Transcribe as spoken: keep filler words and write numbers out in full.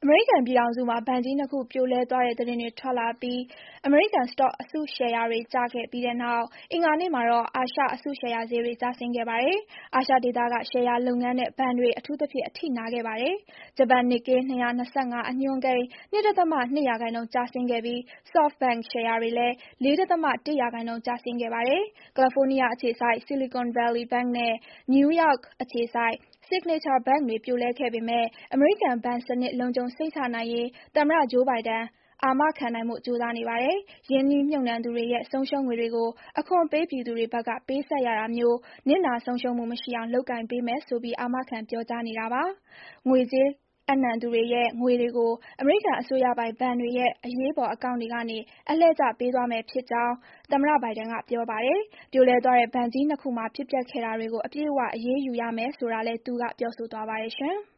မေရိကန်ပြည်ထောင်စုမှာဘဏ်ကြီးနှစ်ခုပြိုလဲသွားတဲ့သတင်းတွေထွက်လာပြီးအမေရိကန်စတော့အစုရှယ်ယာတွေကျခဲ့ပြီးတဲ့နောက်အင်္ဂါနေ့မှာတော့အာရှအစုရှယ်ယာဈေးတွေကျဆင်းခဲ့ပါတယ်။အာရှဒေသကရှယ်ယာလုပ်ငန်းနဲ့ဘဏ်တွေအထူးသဖြင့်အထိနာခဲ့ပါတယ်။ဂျပန် Nikkei နှစ်ရာ၂၅ အညွှန်းကိန်း ၂ ဒသမ ၂ ရာခိုင်နှုန်းကျဆင်းခဲ့ပြီး SoftBank ရှယ်ယာတွေလည်း ၄ ဒသမ ၁ ရာခိုင်နှုန်းကျဆင်းခဲ့ပါတယ်။ ကယ်လီဖိုးနီးယားအခြေစိုက် Silicon Valley Bank နဲ့ နယူးယောက်အခြေစိုက် Signature Bank တွေပြိုလဲခဲ့ပေမဲ့အမေရိကန်ဘဏ်စနစ်လုံခြုံစိတ်ချနိုင်ရေးသမ္မတ Joe Biden အာမခံနိုင်ဖို့ကြိုးစားနေပါတယ်။ ရင်းနှီးမြှုပ်နှံသူတွေရဲ့ဆုံးရှုံးငွေတွေကို အခွန်ပေးပြည်သူတွေဘက်ကပေးဆပ်ရတာမျိုးနစ်နာဆုံးရှုံးမှုမရှိအောင်လုပ်ကိုင်ပေးမယ်ဆိုပြီးအာမခံပြောကြားနေတာပါ။ ငွေကြေးအပ်နှံသူတွေရဲ့ငွေတွေကိုအမေရိကန်အစိုးရပိုင်ဘဏ်တွေရဲ့အရေးပေါ်အကောင့်တွေကနေအလှည့်ကျပေးသွားမယ်ဖြစ်ကြောင်းသမ္မတ Biden ကပြောပါတယ်။ ပြိုလဲသွားတဲ့ဘဏ်ကြီးနှစ်ခုမှာဖြစ်ပျက်ခဲ့တာတွေကိုအပြည့်အဝအရေးယူရမယ်ဆိုတာလည်းသူကပြောဆိုသွားပါတယ်။